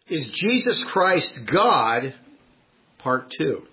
Is Jesus Christ God? Part 2.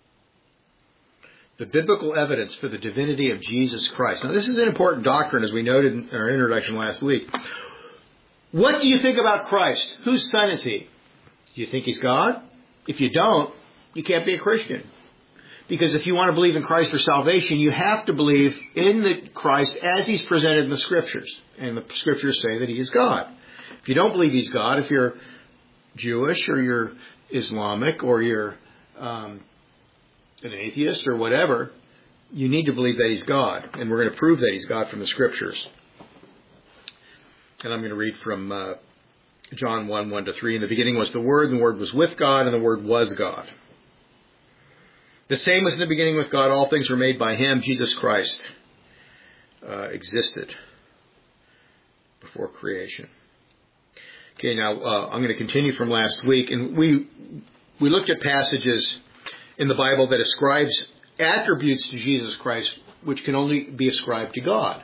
The biblical evidence for the divinity of Jesus Christ. Now, this is an important doctrine, as we noted in our introduction last week. What do you think about Christ? Whose son is he? Do you think he's God? If you don't, you can't be a Christian. Because if you want to believe in Christ for salvation, you have to believe in the Christ as he's presented in the Scriptures. And the Scriptures say that he is God. If you don't believe he's God, if you're Jewish or you're Islamic or you're an atheist or whatever, you need to believe that he's God. And we're going to prove that he's God from the Scriptures. And I'm going to read from John 1, 1-3. In the beginning was the Word, and the Word was with God, and the Word was God. The same was in the beginning with God. All things were made by him. Jesus Christ existed before creation. Okay, now I'm going to continue from last week. And we looked at passages in the Bible that ascribes attributes to Jesus Christ which can only be ascribed to God.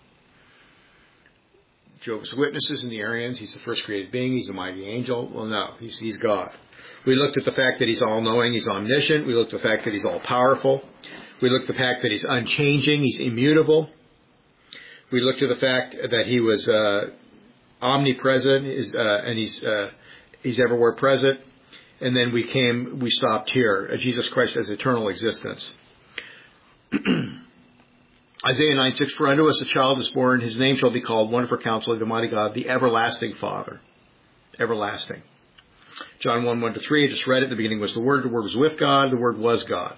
Jehovah's Witnesses and the Arians, he's the first created being, he's a mighty angel. Well, no, he's God. We looked at the fact that he's all-knowing, he's omniscient. We looked at the fact that he's all-powerful. We looked at the fact that he's unchanging, he's immutable. We looked at the fact that he was omnipresent, and he's everywhere present. And then we stopped here. Jesus Christ has eternal existence. Isaiah 9:6, for unto us a child is born, his name shall be called Wonderful Counselor, the Mighty God, the Everlasting Father. Everlasting. John 1, 1-3, I just read it. The beginning was the Word was with God, the Word was God.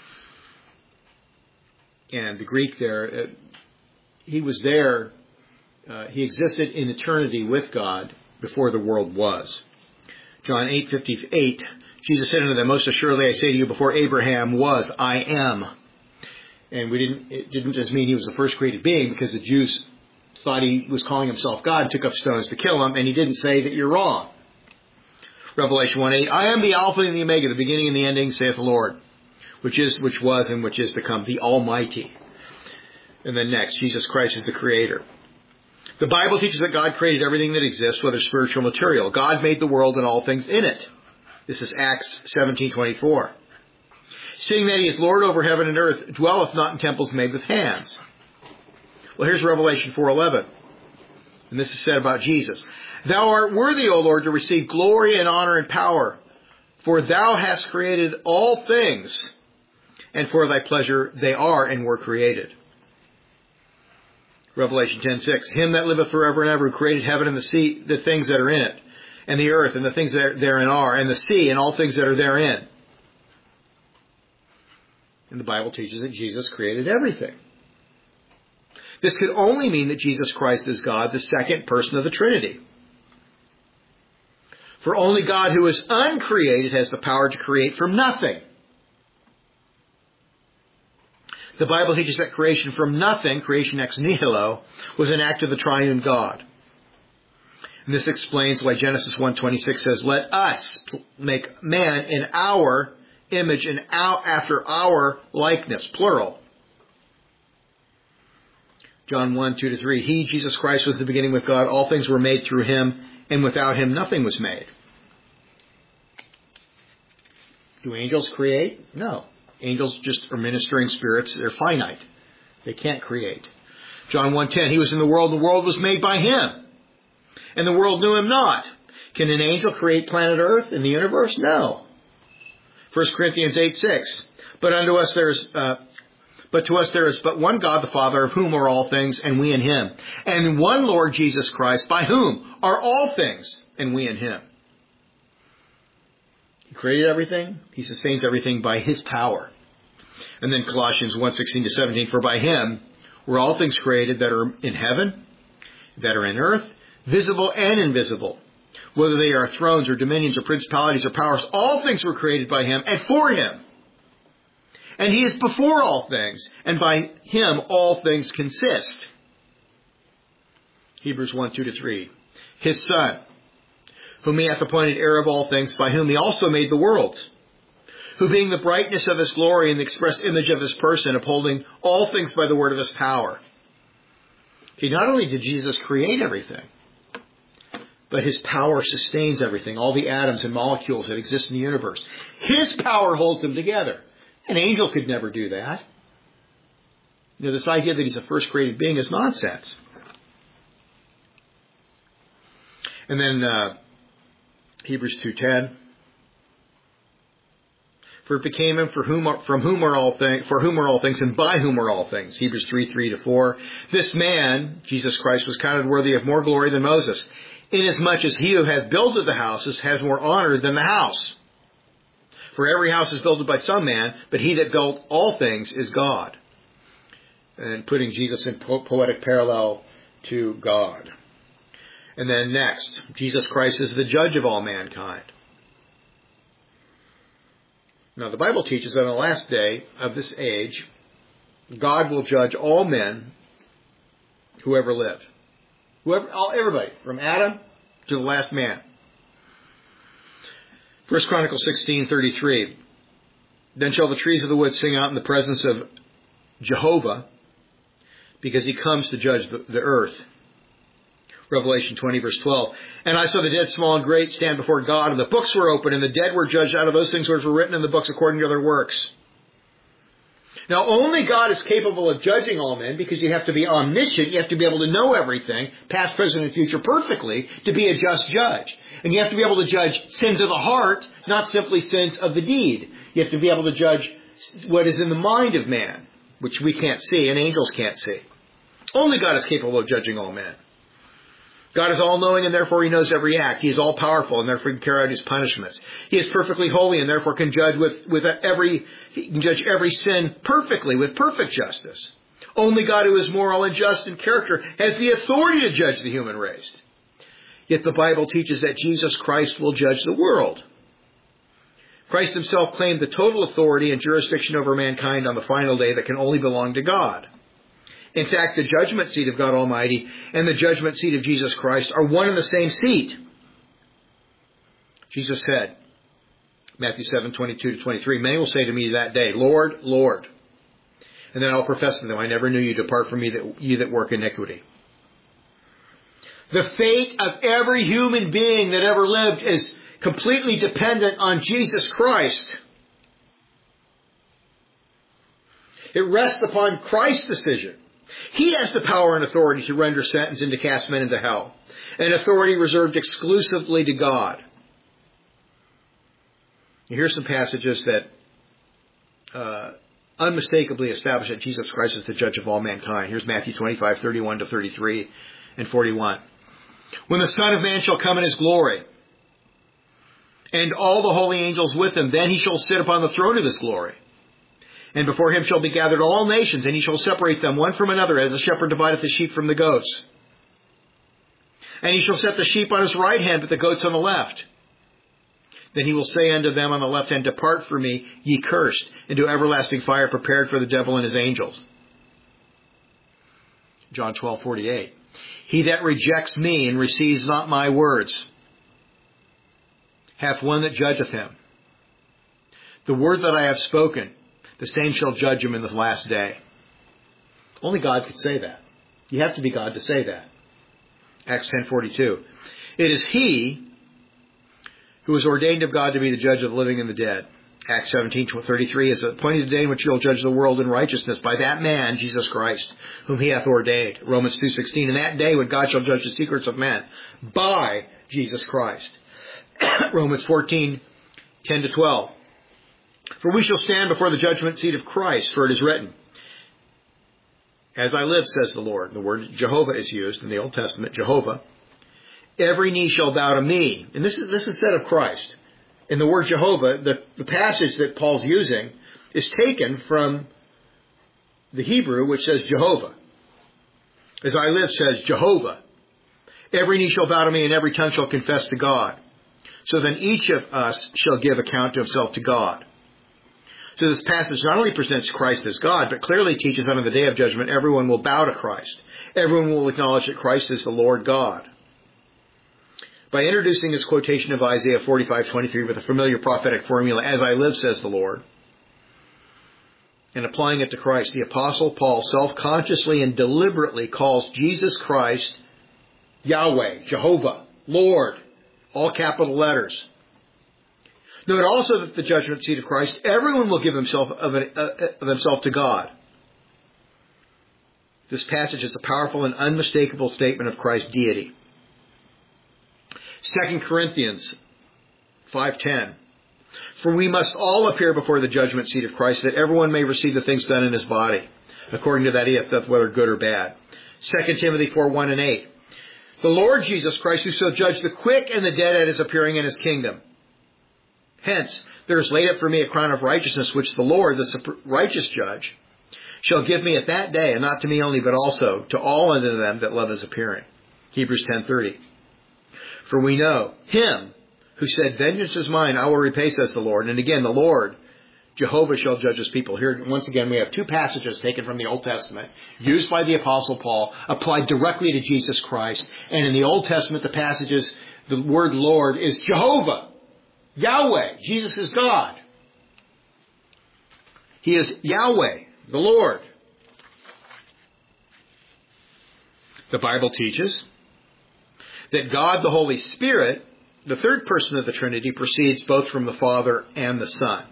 And the Greek there, he was there, he existed in eternity with God before the world was. John 8:58, Jesus said unto them, most assuredly I say to you, before Abraham was, I am. And it didn't just mean he was the first created being, because the Jews thought he was calling himself God and took up stones to kill him, and he didn't say that you're wrong. Revelation 1:8, I am the Alpha and the Omega, the beginning and the ending, saith the Lord, which was, and which is to come, the Almighty. And then next, Jesus Christ is the Creator. The Bible teaches that God created everything that exists, whether spiritual or material. God made the world and all things in it. This is Acts 17:24. Seeing that he is Lord over heaven and earth, dwelleth not in temples made with hands. Well, here's Revelation 4:11. And this is said about Jesus. Thou art worthy, O Lord, to receive glory and honor and power, for thou hast created all things, and for thy pleasure they are and were created. Revelation 10:6, him that liveth forever and ever, who created heaven and the sea, the things that are in it, and the earth and the things that therein are, and the sea and all things that are therein. And the Bible teaches that Jesus created everything. This could only mean that Jesus Christ is God, the second person of the Trinity. For only God who is uncreated has the power to create from nothing. The Bible teaches that creation from nothing, creation ex nihilo, was an act of the triune God. And this explains why Genesis 1:26 says, let us make man in our image and after our likeness, plural. John 1:2-3, he, Jesus Christ, was the beginning with God. All things were made through him, and without him nothing was made. Do angels create? No. Angels just are ministering spirits. They're finite. They can't create. John 1:10, he was in the world, and the world was made by him, and the world knew him not. Can an angel create planet Earth in the universe? No. 1 Corinthians 8:6, but to us there is but one God the Father, of whom are all things, and we in him. And one Lord Jesus Christ, by whom are all things, and we in him. He created everything. He sustains everything by his power. And then Colossians 1:16-17, for by him were all things created that are in heaven, that are in earth, visible and invisible. Whether they are thrones or dominions or principalities or powers, all things were created by him and for him. And he is before all things, and by him all things consist. Hebrews 1:2-3. His Son, whom he hath appointed heir of all things, by whom he also made the worlds, who being the brightness of his glory and the express image of his person, upholding all things by the word of his power. Okay, not only did Jesus create everything, but His power sustains everything, all the atoms and molecules that exist in the universe. His power holds them together. An angel could never do that. This idea that He's a first created being is nonsense. And then Hebrews 2:10. For it became Him from whom are all things, and by whom are all things. Hebrews 3:3-4. This man, Jesus Christ, was counted worthy of more glory than Moses, inasmuch as he who hath builded the houses has more honor than the house. For every house is builded by some man, but he that built all things is God. And putting Jesus in poetic parallel to God. And then next, Jesus Christ is the judge of all mankind. Now, the Bible teaches that on the last day of this age, God will judge all men who ever lived. Everybody, from Adam to the last man. 1 Chronicles 16:33. Then shall the trees of the wood sing out in the presence of Jehovah, because He comes to judge the earth. Revelation 20:12. And I saw the dead, small and great, stand before God, and the books were opened, and the dead were judged out of those things which were written in the books according to their works. Now, only God is capable of judging all men, because you have to be omniscient. You have to be able to know everything, past, present, and future, perfectly, to be a just judge. And you have to be able to judge sins of the heart, not simply sins of the deed. You have to be able to judge what is in the mind of man, which we can't see and angels can't see. Only God is capable of judging all men. God is all-knowing, and therefore He knows every act. He is all-powerful, and therefore He can carry out His punishments. He is perfectly holy, and therefore can judge He can judge every sin perfectly, with perfect justice. Only God, who is moral and just in character, has the authority to judge the human race. Yet the Bible teaches that Jesus Christ will judge the world. Christ Himself claimed the total authority and jurisdiction over mankind on the final day that can only belong to God. In fact, the judgment seat of God Almighty and the judgment seat of Jesus Christ are one and the same seat. Jesus said, Matthew 7:22-23, many will say to me that day, Lord, Lord. And then I'll profess to them, I never knew you. Depart from me, ye that work iniquity. The fate of every human being that ever lived is completely dependent on Jesus Christ. It rests upon Christ's decision. He has the power and authority to render sentence and to cast men into hell, an authority reserved exclusively to God. Here's some passages that unmistakably establish that Jesus Christ is the judge of all mankind. Here's Matthew 25:31-33 and 41. When the Son of Man shall come in His glory, and all the holy angels with Him, then He shall sit upon the throne of His glory. And before Him shall be gathered all nations, and He shall separate them one from another, as a shepherd divideth the sheep from the goats. And He shall set the sheep on His right hand, but the goats on the left. Then He will say unto them on the left hand, Depart from me, ye cursed, into everlasting fire prepared for the devil and his angels. John 12:48. He that rejects me and receives not my words hath one that judgeth him. The word that I have spoken, the same shall judge him in the last day. Only God could say that. You have to be God to say that. Acts 10:42. It is He who is ordained of God to be the judge of the living and the dead. Acts 17:33 is appointed a day in which He will judge the world in righteousness by that man, Jesus Christ, whom He hath ordained. Romans 2:16. In that day when God shall judge the secrets of men by Jesus Christ. Romans 14:10-12. For we shall stand before the judgment seat of Christ, for it is written, As I live, says the Lord. The word Jehovah is used in the Old Testament, Jehovah. Every knee shall bow to me. And this is said of Christ. In the word Jehovah, the passage that Paul's using is taken from the Hebrew, which says Jehovah. As I live, says Jehovah. Every knee shall bow to me, and every tongue shall confess to God. So then each of us shall give account to himself to God. So this passage not only presents Christ as God, but clearly teaches that on the day of judgment, everyone will bow to Christ. Everyone will acknowledge that Christ is the Lord God. By introducing his quotation of Isaiah 45:23 with a familiar prophetic formula, as I live, says the Lord, and applying it to Christ, the Apostle Paul self-consciously and deliberately calls Jesus Christ Yahweh, Jehovah, Lord, all capital letters. Note also that the judgment seat of Christ, everyone will give himself of himself to God. This passage is a powerful and unmistakable statement of Christ's deity. 2 Corinthians 5:10. For we must all appear before the judgment seat of Christ, that everyone may receive the things done in his body, according to that he hath done, whether good or bad. 2 Timothy 4:1 and 8. The Lord Jesus Christ, who shall judge the quick and the dead at his appearing in his kingdom. Hence, there is laid up for me a crown of righteousness, which the Lord, the righteous judge, shall give me at that day, and not to me only, but also to all unto them that love his appearing. Hebrews 10:30. For we know him who said, vengeance is mine, I will repay, says the Lord. And again, the Lord, Jehovah, shall judge his people. Here, once again, we have two passages taken from the Old Testament, used by the Apostle Paul, applied directly to Jesus Christ. And in the Old Testament, the passages, the word Lord is Jehovah, Yahweh. Jesus is God. He is Yahweh, the Lord. The Bible teaches that God, the Holy Spirit, the third person of the Trinity, proceeds both from the Father and the Son.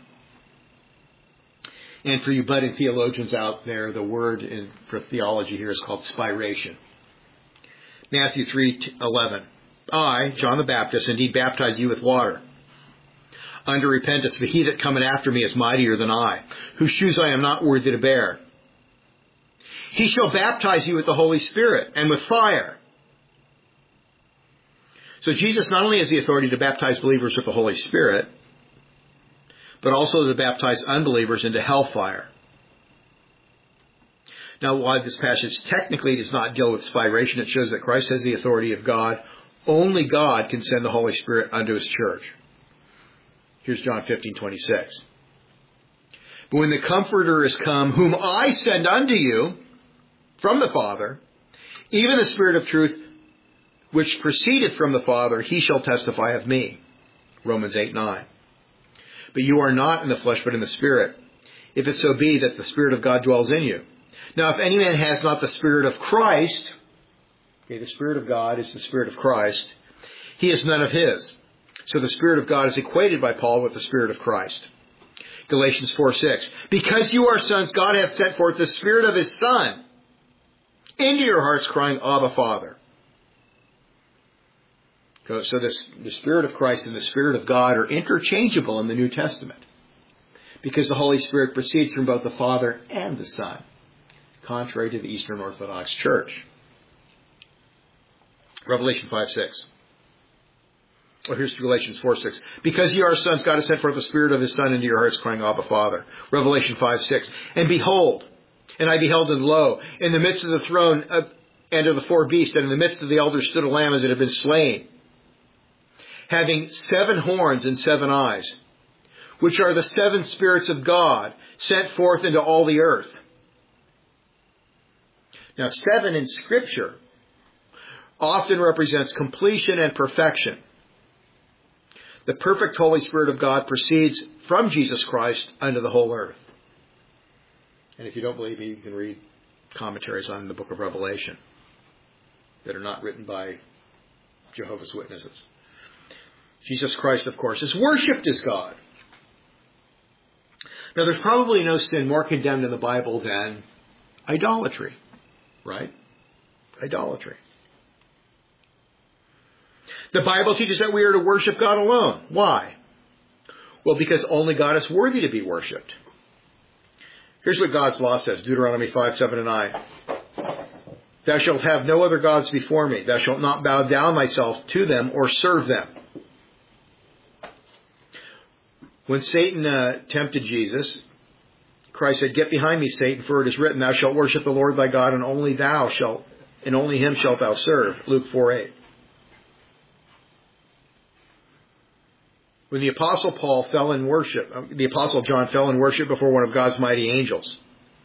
And for you budding theologians out there, the word for theology here is called spiration. Matthew 3:11. I, John the Baptist, indeed baptize you with water unto repentance, but he that cometh after me is mightier than I, whose shoes I am not worthy to bear. He shall baptize you with the Holy Spirit and with fire. So Jesus not only has the authority to baptize believers with the Holy Spirit, but also to baptize unbelievers into hellfire. Now, while this passage technically does not deal with spiration, it shows that Christ has the authority of God. Only God can send the Holy Spirit unto his church. Here's John 15:26. But when the Comforter is come, whom I send unto you from the Father, even the Spirit of truth, which proceeded from the Father, he shall testify of me. Romans 8:9. But you are not in the flesh, but in the Spirit, if it so be that the Spirit of God dwells in you. Now, if any man has not the Spirit of Christ, okay, the Spirit of God is the Spirit of Christ, he is none of his. So the Spirit of God is equated by Paul with the Spirit of Christ. Galatians 4:6. Because you are sons, God hath sent forth the Spirit of his Son into your hearts, crying, Abba, Father. So the Spirit of Christ and the Spirit of God are interchangeable in the New Testament, because the Holy Spirit proceeds from both the Father and the Son, contrary to the Eastern Orthodox Church. Revelation 5:6. Well, here's Galatians 4:6. Because ye are sons, God has sent forth the Spirit of his Son into your hearts, crying, Abba, Father. Revelation 5:6. And behold, and I beheld, and lo, in the midst of the throne and of the four beasts, and in the midst of the elders stood a lamb as it had been slain, having 7 horns and 7 eyes, which are the 7 spirits of God sent forth into all the earth. Now, 7 in Scripture often represents completion and perfection. The perfect Holy Spirit of God proceeds from Jesus Christ unto the whole earth. And if you don't believe me, you can read commentaries on the book of Revelation that are not written by Jehovah's Witnesses. Jesus Christ, of course, is worshipped as God. Now, there's probably no sin more condemned in the Bible than idolatry, right? Idolatry. The Bible teaches that we are to worship God alone. Why? Well, because only God is worthy to be worshipped. Here's what God's law says, Deuteronomy 5:7 and 9. Thou shalt have no other gods before me. Thou shalt not bow down thyself to them or serve them. When Satan tempted Jesus, Christ said, Get behind me, Satan, for it is written, Thou shalt worship the Lord thy God, and only him shalt thou serve. Luke 4:8. When the Apostle Paul fell in worship, the Apostle John fell in worship before one of God's mighty angels,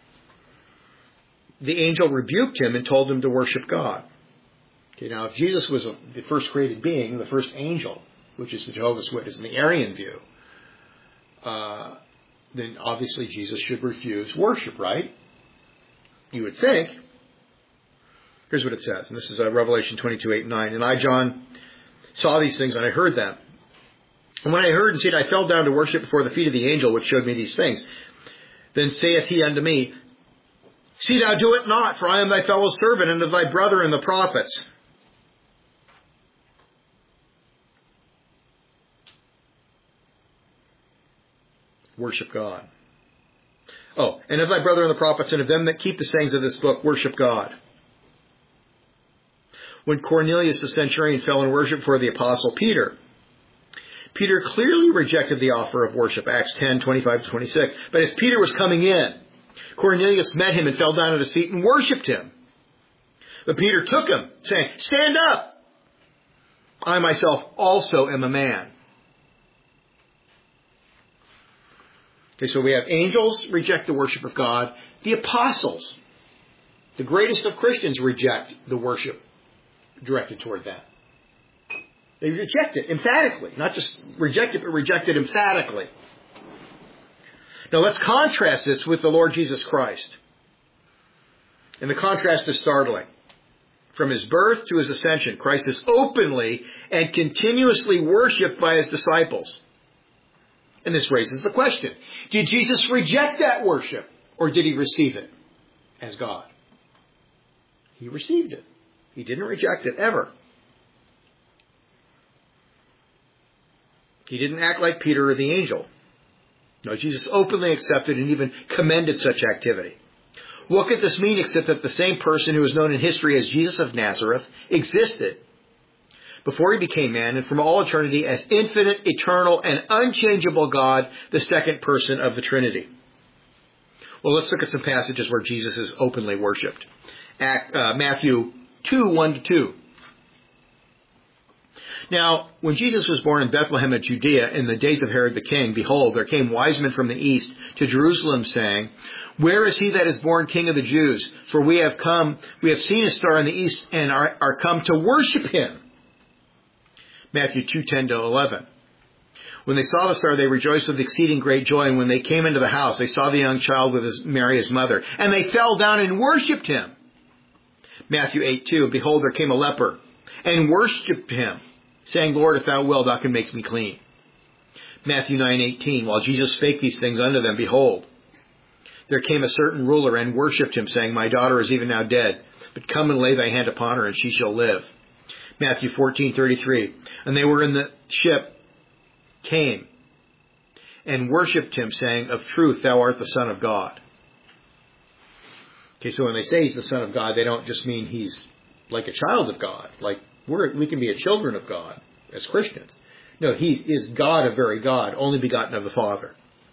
the angel rebuked him and told him to worship God. Okay, now if Jesus was the first created being, the first angel, which is the Jehovah's Witness and the Arian view, then obviously Jesus should refuse worship, right? You would think. Here's what it says, and this is Revelation 22:8 and 9. And I, John, saw these things and I heard them. And when I heard and said, I fell down to worship before the feet of the angel which showed me these things. Then saith he unto me, See thou do it not, for I am thy fellow servant and of thy brother and the prophets. Worship God. Oh, and of thy brother and the prophets, and of them that keep the sayings of this book, worship God. When Cornelius the centurion fell in worship for the apostle Peter, Peter clearly rejected the offer of worship, Acts 10:25-26. But as Peter was coming in, Cornelius met him and fell down at his feet and worshipped him. But Peter took him, saying, Stand up! I myself also am a man. Okay, so we have angels reject the worship of God. The apostles, the greatest of Christians, reject the worship directed toward them. They reject it emphatically. Not just reject it, but reject it emphatically. Now let's contrast this with the Lord Jesus Christ. And the contrast is startling. From his birth to his ascension, Christ is openly and continuously worshipped by his disciples. And this raises the question, did Jesus reject that worship, or did he receive it as God? He received it. He didn't reject it ever. He didn't act like Peter or the angel. No, Jesus openly accepted and even commended such activity. What could this mean except that the same person who is known in history as Jesus of Nazareth existed before he became man and from all eternity as infinite, eternal, and unchangeable God, the second person of the Trinity? Well, let's look at some passages where Jesus is openly worshipped. Matthew 2:1-2. Now, when Jesus was born in Bethlehem of Judea in the days of Herod the king, behold, there came wise men from the east to Jerusalem, saying, Where is he that is born King of the Jews? For we have seen his star in the east, and are come to worship him. Matthew 2:10-11. When they saw the star, they rejoiced with exceeding great joy. And when they came into the house, they saw the young child with Mary his mother, and they fell down and worshipped him. Matthew 8:2. Behold, there came a leper, and worshipped him, saying, Lord, if thou wilt, thou can make me clean. Matthew 9:18. While Jesus spake these things unto them, behold, there came a certain ruler and worshipped him, saying, My daughter is even now dead, but come and lay thy hand upon her, and she shall live. Matthew 14:33. And they were in the ship, came, and worshipped him, saying, Of truth, thou art the Son of God. Okay, so when they say he's the Son of God, they don't just mean he's like a child of God, like we can be children of God as Christians. No, he is God, a very God, only begotten of the Father.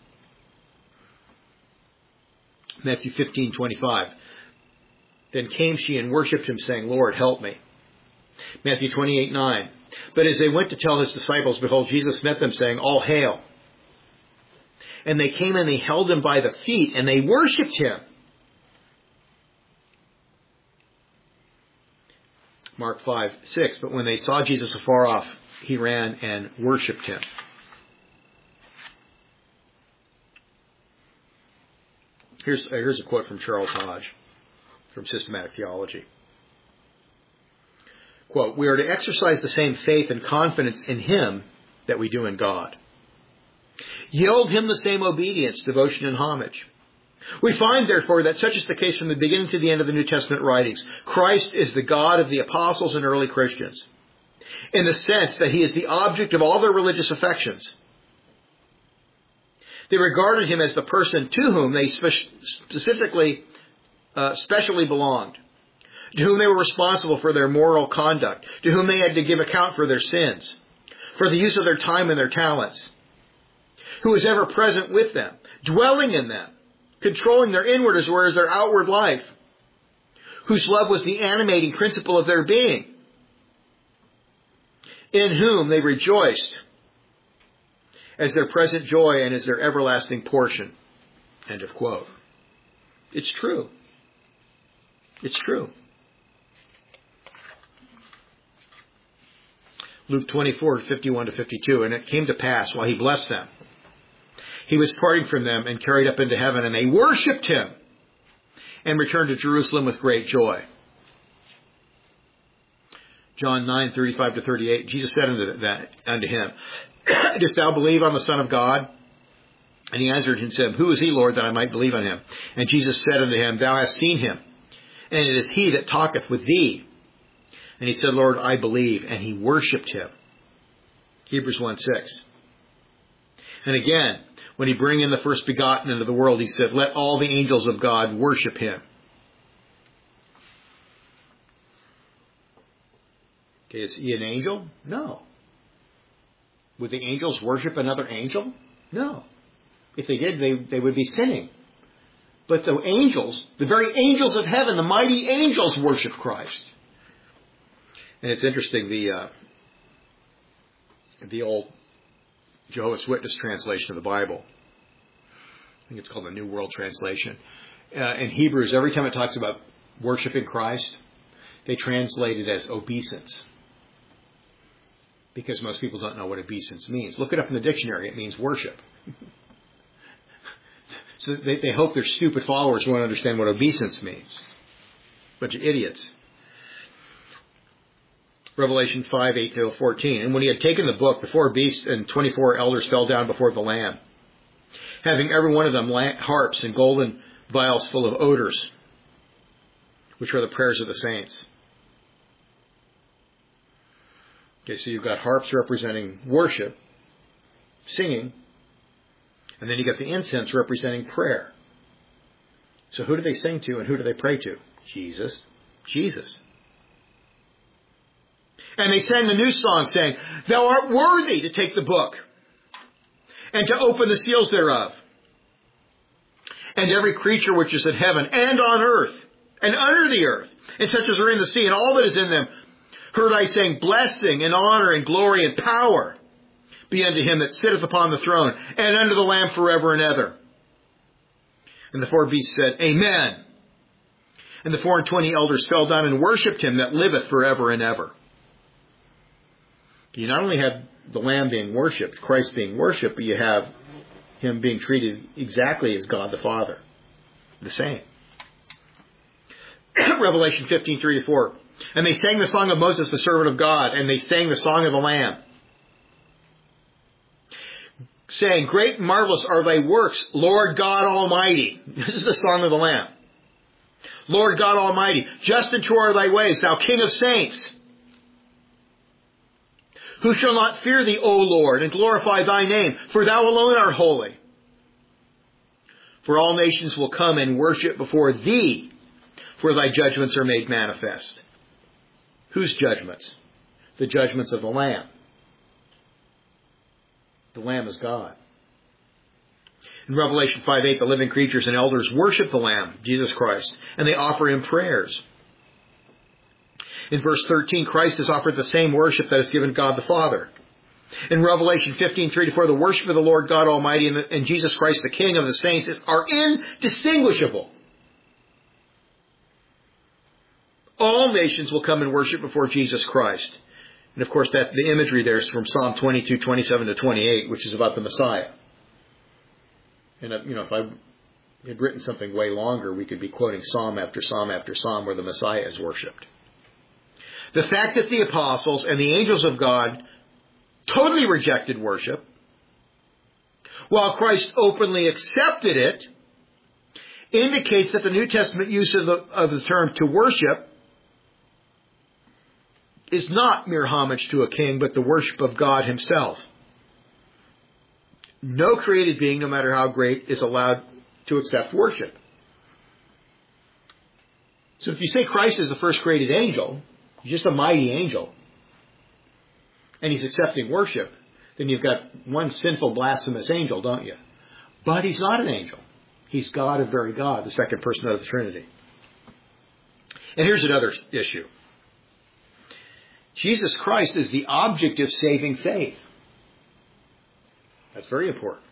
Matthew 15:25. Then came she and worshipped him, saying, Lord, help me. Matthew 28:9. But as they went to tell his disciples, behold, Jesus met them, saying, All hail. And they came and they held him by the feet, and they worshipped him. Mark 5:6. But when they saw Jesus afar off, he ran and worshipped him. Here's a quote from Charles Hodge from Systematic Theology. Quote, We are to exercise the same faith and confidence in him that we do in God. Yield him the same obedience, devotion, and homage. We find, therefore, that such is the case from the beginning to the end of the New Testament writings. Christ is the God of the apostles and early Christians, in the sense that he is the object of all their religious affections. They regarded him as the person to whom they specially belonged, to whom they were responsible for their moral conduct, to whom they had to give account for their sins, for the use of their time and their talents, who was ever present with them, dwelling in them, controlling their inward as well as their outward life, whose love was the animating principle of their being, in whom they rejoiced as their present joy and as their everlasting portion. End of quote. It's true. It's true. Luke 24:51-52. And it came to pass, while he blessed them, he was parting from them and carried up into heaven, and they worshipped him and returned to Jerusalem with great joy. John 9:35-38. Jesus said unto him, Dost thou believe on the Son of God? And he answered and said, Who is he, Lord, that I might believe on him? And Jesus said unto him, Thou hast seen him, and it is he that talketh with thee. And he said, Lord, I believe. And he worshipped him. Hebrews 1:6. And again, when he bring in the first begotten into the world, he said, Let all the angels of God worship him. Okay, is he an angel? No. Would the angels worship another angel? No. If they did, they would be sinning. But the angels, the very angels of heaven, the mighty angels worship Christ. And it's interesting, the old Jehovah's Witness translation of the Bible, I think it's called the New World Translation. In Hebrews, every time it talks about worshiping Christ, they translate it as obeisance. Because most people don't know what obeisance means. Look it up in the dictionary. It means worship. So they hope their stupid followers won't understand what obeisance means. Bunch of idiots. Revelation 5:8-14. And when he had taken the book, the 4 beasts and 24 elders fell down before the Lamb, having every one of them harps and golden vials full of odors, which are the prayers of the saints. Okay, so you've got harps representing worship, singing, and then you got the incense representing prayer. So who do they sing to and who do they pray to? Jesus. Jesus. And they sang the new song saying, Thou art worthy to take the book and to open the seals thereof. And every creature which is in heaven and on earth and under the earth, and such as are in the sea and all that is in them, heard I saying, Blessing and honor and glory and power be unto him that sitteth upon the throne and unto the Lamb forever and ever. And the 4 beasts said, Amen. And the 24 elders fell down and worshipped him that liveth forever and ever. You not only have the Lamb being worshipped, Christ being worshipped, but you have him being treated exactly as God the Father. The same. Revelation 15:3-4. And they sang the song of Moses, the servant of God, and they sang the song of the Lamb, saying, Great and marvelous are thy works, Lord God Almighty. This is the song of the Lamb. Lord God Almighty, just and true are thy ways, thou King of saints. Who shall not fear thee, O Lord, and glorify thy name? For thou alone art holy. For all nations will come and worship before thee, for thy judgments are made manifest. Whose judgments? The judgments of the Lamb. The Lamb is God. In Revelation 5:8, the living creatures and elders worship the Lamb, Jesus Christ, and they offer him prayers. In verse 13, Christ is offered the same worship that is given God the Father. In Revelation 15:3-4, the worship of the Lord God Almighty and Jesus Christ, the King of the saints, are indistinguishable. All nations will come and worship before Jesus Christ. And of course, the imagery there is from Psalm 22:27-28, which is about the Messiah. And if I had written something way longer, we could be quoting Psalm after Psalm after Psalm where the Messiah is worshipped. The fact that the apostles and the angels of God totally rejected worship, while Christ openly accepted it, indicates that the New Testament use of the term to worship is not mere homage to a king, but the worship of God himself. No created being, no matter how great, is allowed to accept worship. So if you say Christ is the first created angel, he's just a mighty angel, and he's accepting worship, then you've got one sinful, blasphemous angel, don't you? But he's not an angel. He's God of very God, the second person of the Trinity. And here's another issue. Jesus Christ is the object of saving faith. That's very important.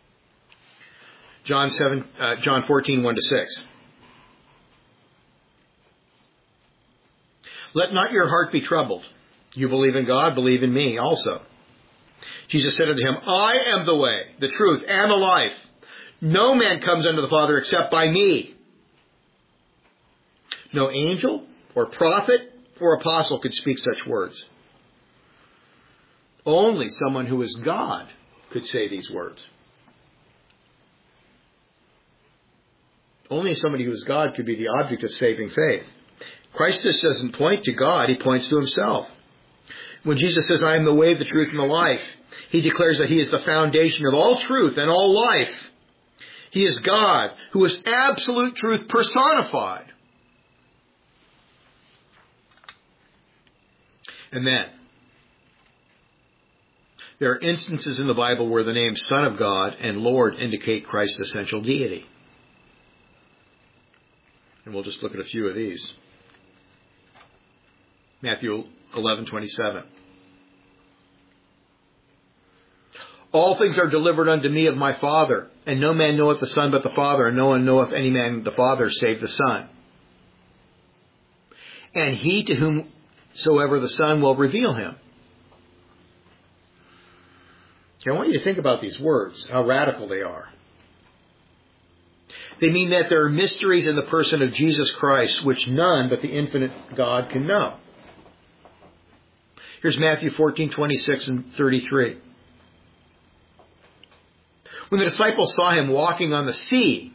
John 14:1-6. Let not your heart be troubled. You believe in God, believe in me also. Jesus said unto him, I am the way, the truth, and the life. No man comes unto the Father except by me. No angel or prophet or apostle could speak such words. Only someone who is God could say these words. Only somebody who is God could be the object of saving faith. Christ just doesn't point to God, he points to himself. When Jesus says, I am the way, the truth, and the life, he declares that he is the foundation of all truth and all life. He is God, who is absolute truth personified. And then, there are instances in the Bible where the names Son of God and Lord indicate Christ's essential deity. And we'll just look at a few of these. Matthew 11:27. All things are delivered unto me of my Father, and no man knoweth the Son but the Father, and no one knoweth any man the Father save the Son. And he to whomsoever the Son will reveal him. Okay, I want you to think about these words, how radical they are. They mean that there are mysteries in the person of Jesus Christ which none but the infinite God can know. Here's Matthew 14:26 and 33. When the disciples saw him walking on the sea,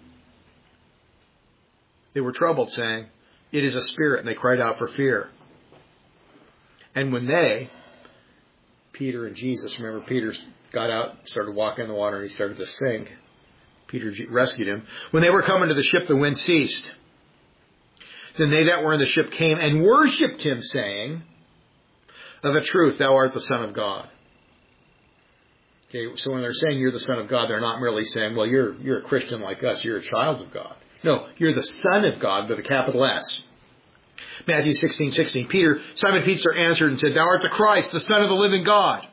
they were troubled, saying, It is a spirit, and they cried out for fear. And when Peter and Jesus, remember Peter got out, started walking in the water, and he started to sink. Peter rescued him. When they were coming to the ship, the wind ceased. Then they that were in the ship came and worshipped him, saying, Of a truth, thou art the Son of God. Okay, so when they're saying you're the Son of God, they're not merely saying, well, you're a Christian like us, you're a child of God. No, you're the Son of God with a capital S. Matthew 16:16. Simon Peter answered and said, Thou art the Christ, the Son of the living God.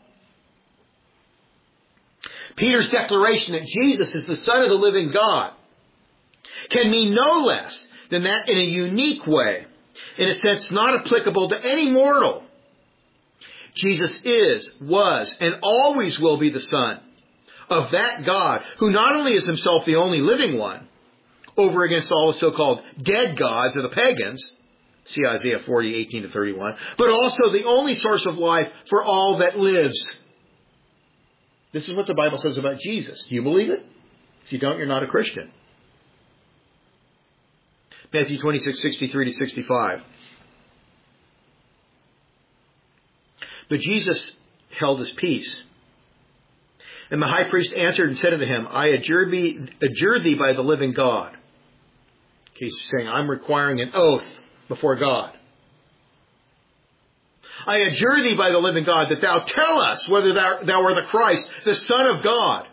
Peter's declaration that Jesus is the Son of the living God can mean no less than that in a unique way, in a sense not applicable to any mortal. Jesus is, was, and always will be the Son of that God who not only is himself the only living one, over against all the so-called dead gods of the pagans, see Isaiah 40:18-31, but also the only source of life for all that lives. This is what the Bible says about Jesus. Do you believe it? If you don't, you're not a Christian. Matthew 26:63-65. But Jesus held his peace. And the high priest answered and said unto him, I adjure thee by the living God. Okay, he's saying, I'm requiring an oath before God. I adjure thee by the living God that thou tell us whether thou art the Christ, the Son of God.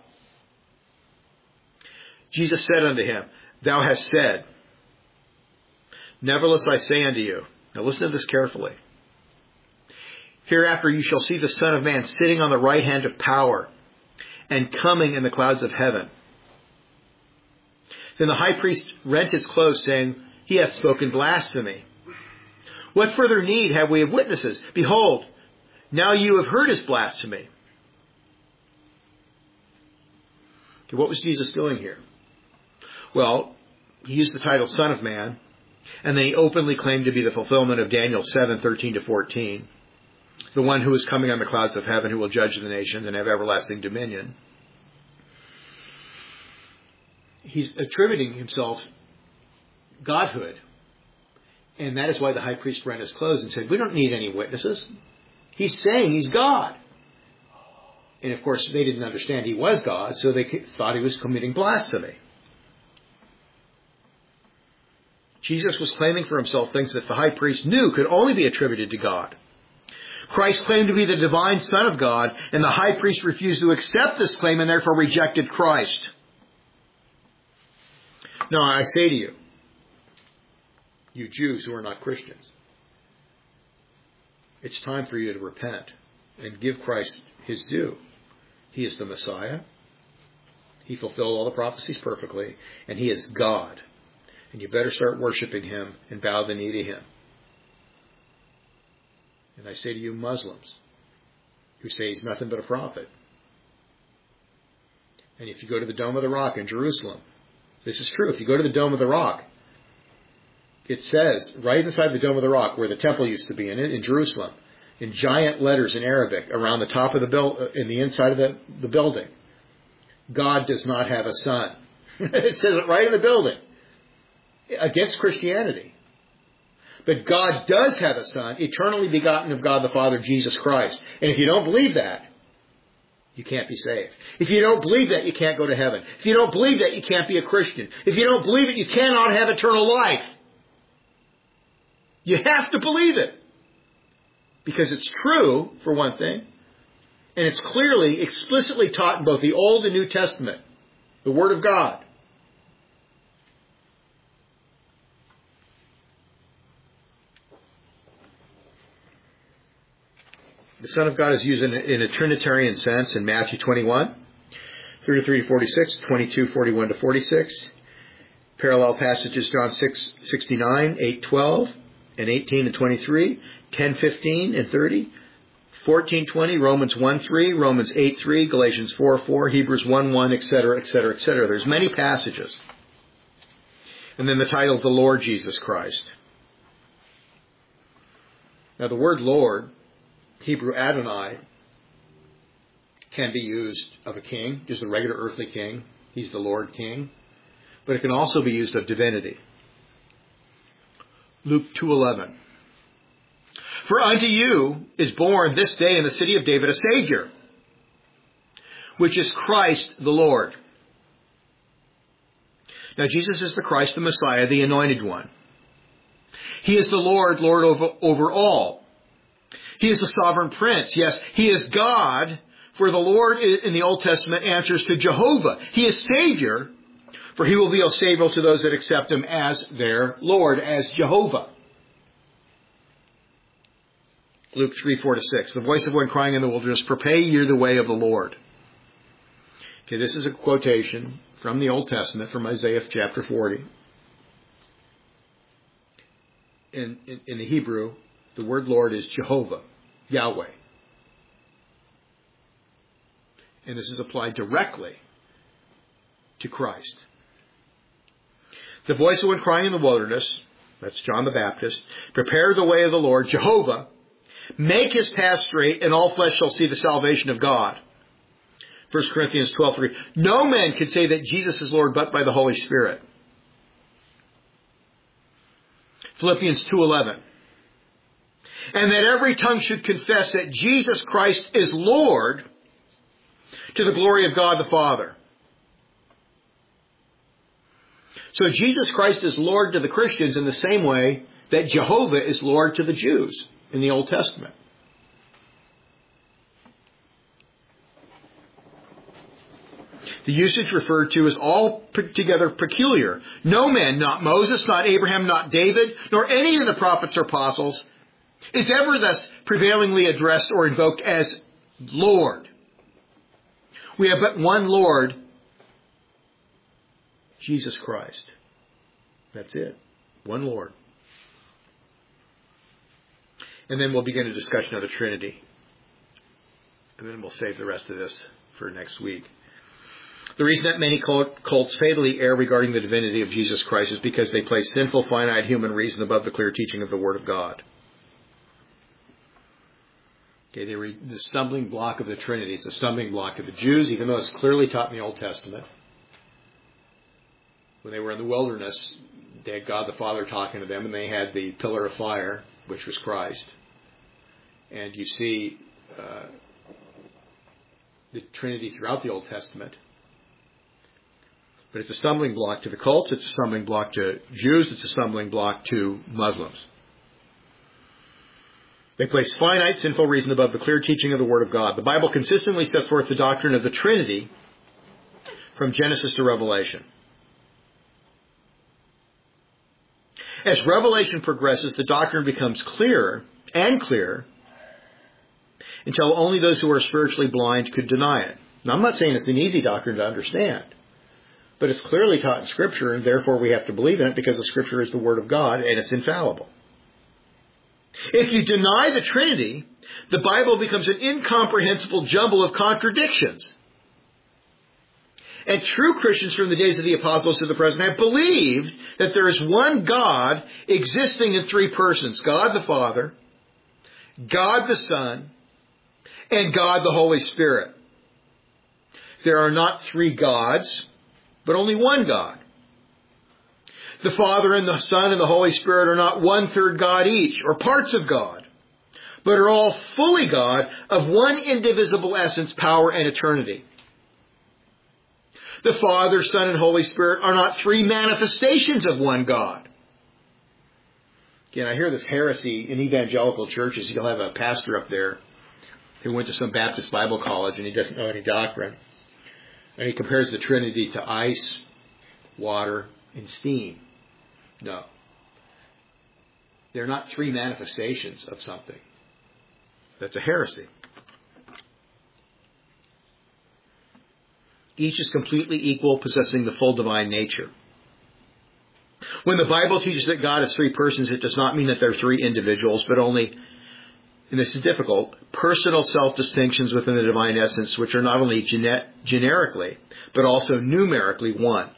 Jesus said unto him, Thou hast said. Nevertheless I say unto you. Now listen to this carefully. Hereafter you shall see the Son of Man sitting on the right hand of power and coming in the clouds of heaven. Then the high priest rent his clothes, saying, He hath spoken blasphemy. What further need have we of witnesses? Behold, now you have heard his blasphemy. Okay, what was Jesus doing here? Well, he used the title Son of Man, and then he openly claimed to be the fulfillment of Daniel 7:13-14. The one who is coming on the clouds of heaven, who will judge the nations and have everlasting dominion. He's attributing himself godhood. And that is why the high priest rent his clothes and said, we don't need any witnesses. He's saying he's God. And of course, they didn't understand he was God, so they thought he was committing blasphemy. Jesus was claiming for himself things that the high priest knew could only be attributed to God. Christ claimed to be the divine Son of God, and the high priest refused to accept this claim and therefore rejected Christ. Now I say to you, you Jews who are not Christians, it's time for you to repent and give Christ his due. He is the Messiah. He fulfilled all the prophecies perfectly, and he is God. And you better start worshiping him and bow the knee to him. And I say to you Muslims who say he's nothing but a prophet. And if you go to the Dome of the Rock in Jerusalem, this is true. If you go to the Dome of the Rock, it says right inside the Dome of the Rock, where the temple used to be in Jerusalem, in giant letters in Arabic around the top of the in the inside of the building, God does not have a son. It says it right in the building, against Christianity. But God does have a son, eternally begotten of God the Father, Jesus Christ. And if you don't believe that, you can't be saved. If you don't believe that, you can't go to heaven. If you don't believe that, you can't be a Christian. If you don't believe it, you cannot have eternal life. You have to believe it. Because it's true, for one thing. And it's clearly, explicitly taught in both the Old and New Testament. The Word of God. The Son of God is used in a Trinitarian sense in Matthew 21, 33 to 46, 22, 41 to 46. Parallel passages, John 6, 69, 8, 12, and 18 and 23, 10, 15 and 30, 14, 20, Romans 1, 3, Romans 8, 3, Galatians 4, 4, Hebrews 1, 1, etc., etc., etc. There's many passages. And then the title of the Lord Jesus Christ. Now the word Lord, Hebrew Adonai, can be used of a king, just a regular earthly king. He's the Lord King. But it can also be used of divinity. Luke 2:11. For unto you is born this day in the city of David a Savior, which is Christ the Lord. Now Jesus is the Christ, the Messiah, the Anointed One. He is the Lord, Lord over all. He is the sovereign prince. Yes, he is God, for the Lord in the Old Testament answers to Jehovah. He is Savior, for he will be a Savior to those that accept him as their Lord, as Jehovah. Luke 3, 4 to 6. The voice of one crying in the wilderness, prepare ye the way of the Lord. Okay, this is a quotation from the Old Testament, from Isaiah chapter 40. In the Hebrew, the word Lord is Jehovah, Yahweh. And this is applied directly to Christ. The voice of one crying in the wilderness, that's John the Baptist, prepare the way of the Lord, Jehovah, make his path straight, and all flesh shall see the salvation of God. 1 Corinthians 12:3. No man can say that Jesus is Lord but by the Holy Spirit. Philippians 2:11. And that every tongue should confess that Jesus Christ is Lord, to the glory of God the Father. So Jesus Christ is Lord to the Christians in the same way that Jehovah is Lord to the Jews in the Old Testament. The usage referred to is altogether peculiar. No man, not Moses, not Abraham, not David, nor any of the prophets or apostles, is ever thus prevailingly addressed or invoked as Lord. We have but one Lord, Jesus Christ. That's it. One Lord. And then we'll begin a discussion of the Trinity. And then we'll save the rest of this for next week. The reason that many cults fatally err regarding the divinity of Jesus Christ is because they place sinful, finite human reason above the clear teaching of the Word of God. Okay, they read the stumbling block of the Trinity. It's a stumbling block of the Jews, even though it's clearly taught in the Old Testament. When they were in the wilderness, they had God the Father talking to them, and they had the pillar of fire, which was Christ. And you see the Trinity throughout the Old Testament. But it's a stumbling block to the cults, it's a stumbling block to Jews, it's a stumbling block to Muslims. They place finite, sinful reason above the clear teaching of the Word of God. The Bible consistently sets forth the doctrine of the Trinity from Genesis to Revelation. As Revelation progresses, the doctrine becomes clearer and clearer until only those who are spiritually blind could deny it. Now, I'm not saying it's an easy doctrine to understand, but it's clearly taught in Scripture, and therefore we have to believe in it because the Scripture is the Word of God and it's infallible. If you deny the Trinity, the Bible becomes an incomprehensible jumble of contradictions. And true Christians from the days of the apostles to the present have believed that there is one God existing in three persons. God the Father, God the Son, and God the Holy Spirit. There are not three gods, but only one God. The Father and the Son and the Holy Spirit are not one-third God each, or parts of God, but are all fully God of one indivisible essence, power, and eternity. The Father, Son, and Holy Spirit are not three manifestations of one God. Again, I hear this heresy in evangelical churches. You'll have a pastor up there who went to some Baptist Bible college and he doesn't know any doctrine. And he compares the Trinity to ice, water, and steam. No. They're not three manifestations of something. That's a heresy. Each is completely equal, possessing the full divine nature. When the Bible teaches that God is three persons, it does not mean that there are three individuals, but only, and this is difficult, personal self-distinctions within the divine essence, which are not only generically, but also numerically one.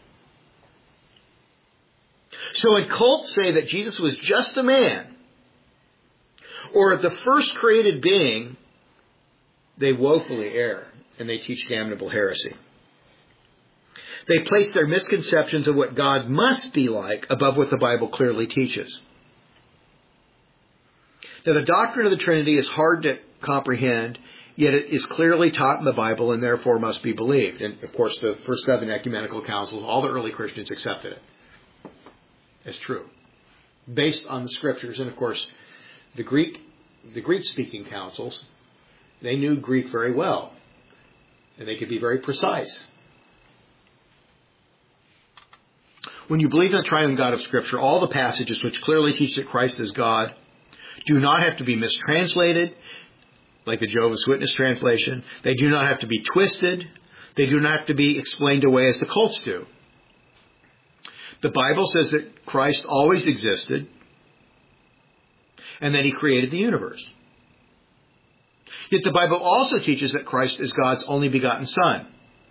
So when cults say that Jesus was just a man, or the first created being, they woefully err, and they teach damnable heresy. They place their misconceptions of what God must be like above what the Bible clearly teaches. Now, the doctrine of the Trinity is hard to comprehend, yet it is clearly taught in the Bible and therefore must be believed. And, of course, the first 7 ecumenical councils, all the early Christians accepted it as true, based on the Scriptures. And, of course, the Greek-speaking councils, they knew Greek very well, and they could be very precise. When you believe in the triune God of Scripture, all the passages which clearly teach that Christ is God do not have to be mistranslated, like the Jehovah's Witness translation. They do not have to be twisted. They do not have to be explained away as the cults do. The Bible says that Christ always existed, and that He created the universe. Yet the Bible also teaches that Christ is God's only begotten Son.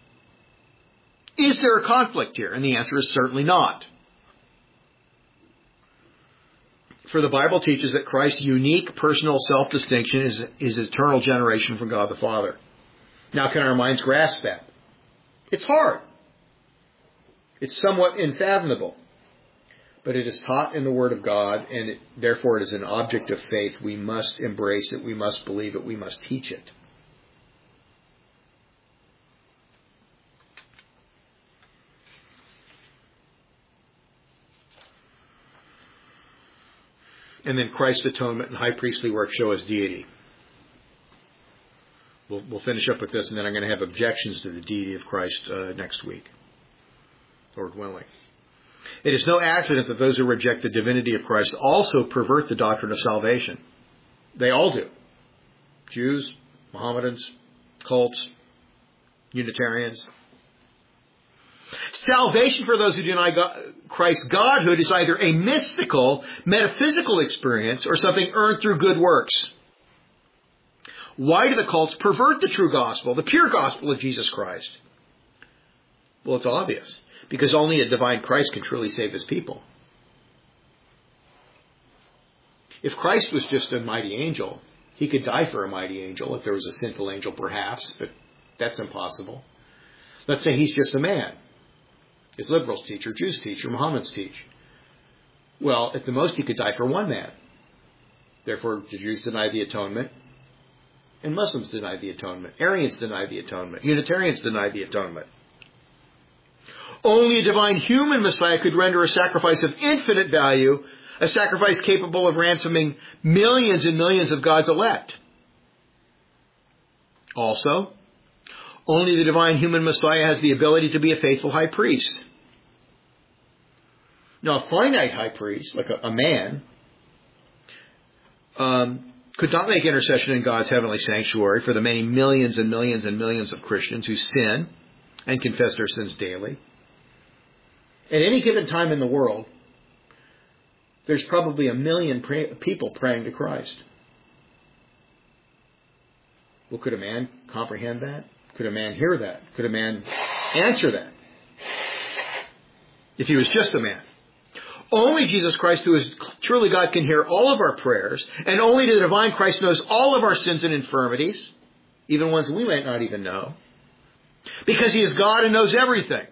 Is there a conflict here? And the answer is certainly not. For the Bible teaches that Christ's unique personal self-distinction is eternal generation from God the Father. Now, can our minds grasp that? It's hard. It's somewhat unfathomable. But it is taught in the Word of God, and therefore it is an object of faith. We must embrace it. We must believe it. We must teach it. And then Christ's atonement and high priestly work show His deity. We'll finish up with this, and then I'm going to have objections to the deity of Christ next week, Lord willing. It is no accident that those who reject the divinity of Christ also pervert the doctrine of salvation. They all do. Jews, Mohammedans, cults, Unitarians. Salvation for those who deny Christ's Godhood is either a mystical, metaphysical experience or something earned through good works. Why do the cults pervert the true gospel, the pure gospel of Jesus Christ? Well, it's obvious. Because only a divine Christ can truly save His people. If Christ was just a mighty angel, He could die for a mighty angel, if there was a sinful angel perhaps, but that's impossible. Let's say He's just a man. As liberals teach, or Jews teach, or Mohammedans teach. Well, at the most He could die for one man. Therefore, the Jews deny the atonement, and Muslims deny the atonement. Arians deny the atonement. Unitarians deny the atonement. Only a divine human Messiah could render a sacrifice of infinite value, a sacrifice capable of ransoming millions and millions of God's elect. Also, only the divine human Messiah has the ability to be a faithful high priest. Now, a finite high priest, like a man, could not make intercession in God's heavenly sanctuary for the many millions and millions and millions of Christians who sin and confess their sins daily. At any given time in the world, there's probably 1 million people praying to Christ. Well, could a man comprehend that? Could a man hear that? Could a man Answer that. If he was just a man. Only Jesus Christ, who is truly God, can hear all of our prayers, and only the divine Christ knows all of our sins and infirmities, even ones we might not even know, because he is God and knows everything.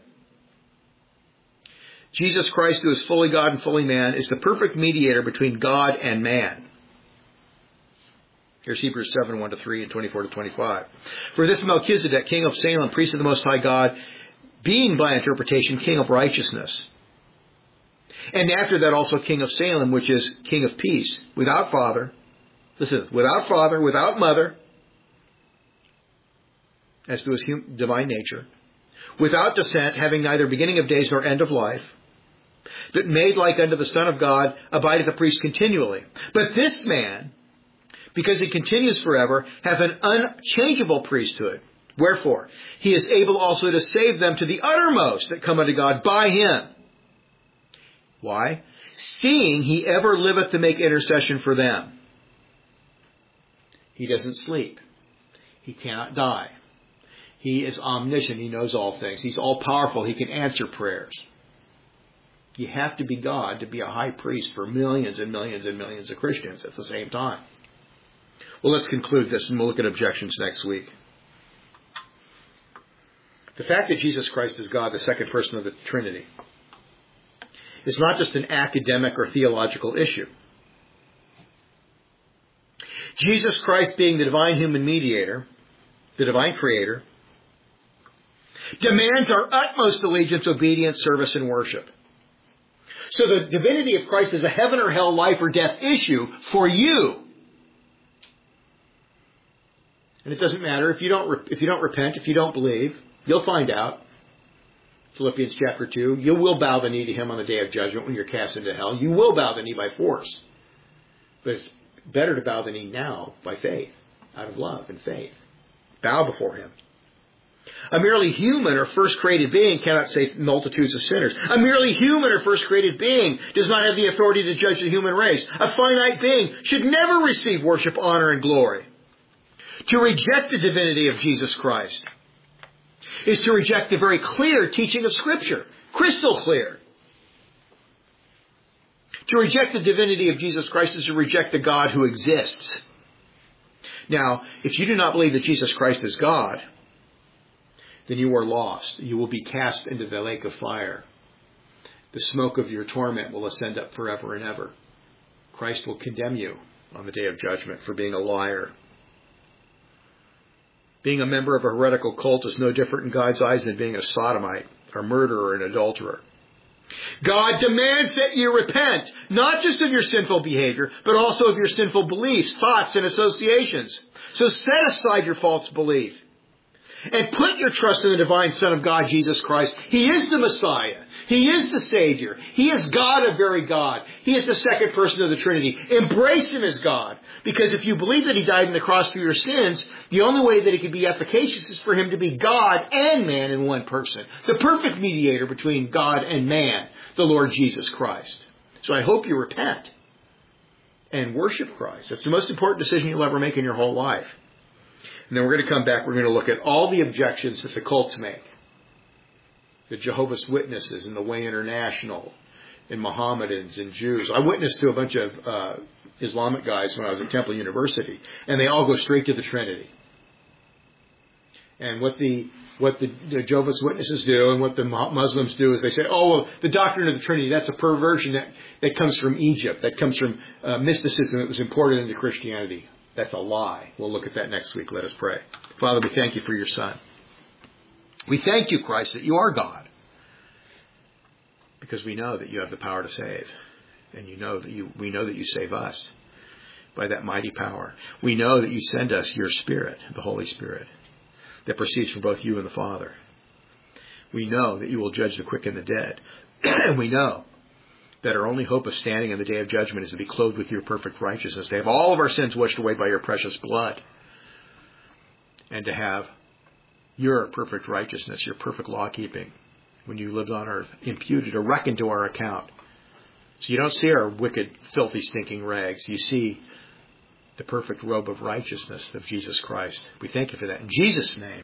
Jesus Christ, who is fully God and fully man, is the perfect mediator between God and man. Here's Hebrews 7, 1-3 and 24-25. For this Melchizedek, king of Salem, priest of the Most High God, being by interpretation king of righteousness, and after that also king of Salem, which is king of peace, without father, without mother, as to his divine nature, without descent, having neither beginning of days nor end of life, but made like unto the Son of God, abideth a priest continually. But this man, because he continues forever, hath an unchangeable priesthood. Wherefore, he is able also to save them to the uttermost that come unto God by him. Why? Seeing he ever liveth to make intercession for them. He doesn't sleep. He cannot die. He is omniscient. He knows all things. He's all powerful. He can answer prayers. You have to be God to be a high priest for millions and millions and millions of Christians at the same time. Well, let's conclude this and we'll look at objections next week. The fact that Jesus Christ is God, the second person of the Trinity, is not just an academic or theological issue. Jesus Christ, being the divine human mediator, the divine creator, demands our utmost allegiance, obedience, service, and worship. So the divinity of Christ is a heaven or hell, life or death issue for you. And it doesn't matter if you don't repent, if you don't believe, you'll find out. Philippians chapter 2, you will bow the knee to him on the day of judgment when you're cast into hell. You will bow the knee by force. But it's better to bow the knee now by faith, out of love and faith. Bow before him. A merely human or first created being cannot save multitudes of sinners. A merely human or first created being does not have the authority to judge the human race. A finite being should never receive worship, honor, and glory. To reject the divinity of Jesus Christ is to reject the very clear teaching of Scripture. Crystal clear. To reject the divinity of Jesus Christ is to reject the God who exists. Now, if you do not believe that Jesus Christ is God, then you are lost. You will be cast into the lake of fire. The smoke of your torment will ascend up forever and ever. Christ will condemn you on the day of judgment for being a liar. Being a member of a heretical cult is no different in God's eyes than being a sodomite, a murderer, an adulterer. God demands that you repent, not just of your sinful behavior, but also of your sinful beliefs, thoughts, and associations. So set aside your false belief and put your trust in the divine Son of God, Jesus Christ. He is the Messiah. He is the Savior. He is God of very God. He is the second person of the Trinity. Embrace him as God. Because if you believe that he died on the cross for your sins, the only way that he can be efficacious is for him to be God and man in one person. The perfect mediator between God and man, the Lord Jesus Christ. So I hope you repent and worship Christ. That's the most important decision you'll ever make in your whole life. And then we're going to come back. We're going to look at all the objections that the cults make. The Jehovah's Witnesses and the Way International and Mohammedans and Jews. I witnessed to a bunch of Islamic guys when I was at Temple University. And they all go straight to the Trinity. And what the Jehovah's Witnesses do and what the Muslims do is they say, oh, well, the doctrine of the Trinity, that's a perversion that comes from Egypt. That comes from mysticism that was imported into Christianity. That's a lie. We'll look at that next week. Let us pray. Father, we thank you for your Son. We thank you, Christ, that you are God. Because we know that you have the power to save. And we know that you save us by that mighty power. We know that you send us your Spirit, the Holy Spirit, that proceeds from both you and the Father. We know that you will judge the quick and the dead. And we know that our only hope of standing in the day of judgment is to be clothed with your perfect righteousness, to have all of our sins washed away by your precious blood, and to have your perfect righteousness, your perfect law-keeping, when you lived on earth, imputed or reckoned to our account. So you don't see our wicked, filthy, stinking rags. You see the perfect robe of righteousness of Jesus Christ. We thank you for that. In Jesus' name.